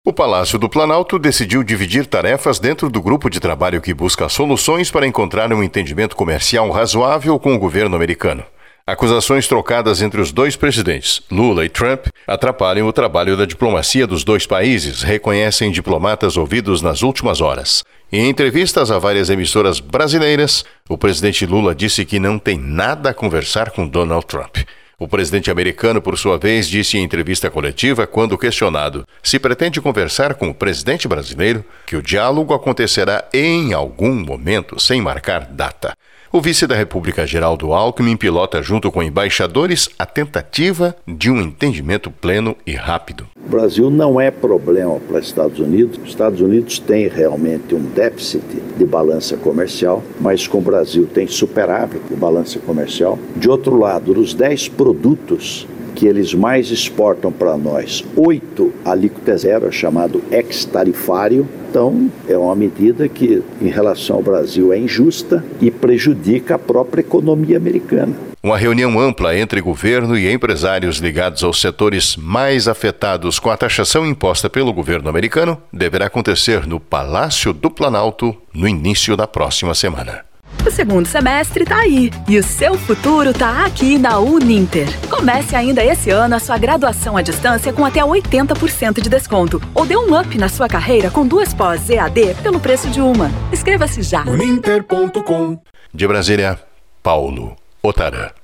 O Palácio do Planalto decidiu dividir tarefas dentro do grupo de trabalho que busca soluções para encontrar um entendimento comercial razoável com o governo americano. Acusações trocadas entre os dois presidentes, Lula e Trump, atrapalham o trabalho da diplomacia dos dois países, reconhecem diplomatas ouvidos nas últimas horas. Em entrevistas a várias emissoras brasileiras, o presidente Lula disse que não tem nada a conversar com Donald Trump. O presidente americano, por sua vez, disse em entrevista coletiva, quando questionado se pretende conversar com o presidente brasileiro, que o diálogo acontecerá em algum momento, sem marcar data. O vice da República, Geraldo Alckmin, pilota junto com embaixadores a tentativa de um entendimento pleno e rápido. O Brasil não é problema para os Estados Unidos. Os Estados Unidos têm realmente um déficit de balança comercial, mas com o Brasil tem superávit de balança comercial. De outro lado, dos 10 produtos que eles mais exportam para nós, 8 alíquota zero, chamado ex-tarifário. Então, é uma medida que, em relação ao Brasil, é injusta e prejudica a própria economia americana. Uma reunião ampla entre governo e empresários ligados aos setores mais afetados com a taxação imposta pelo governo americano deverá acontecer no Palácio do Planalto no início da próxima semana. O segundo semestre tá aí e o seu futuro tá aqui na Uninter. Comece ainda esse ano a sua graduação à distância com até 80% de desconto. Ou dê um up na sua carreira com 2 pós EAD pelo preço de uma. Inscreva-se já. Uninter.com. De Brasília, Paulo Otarã.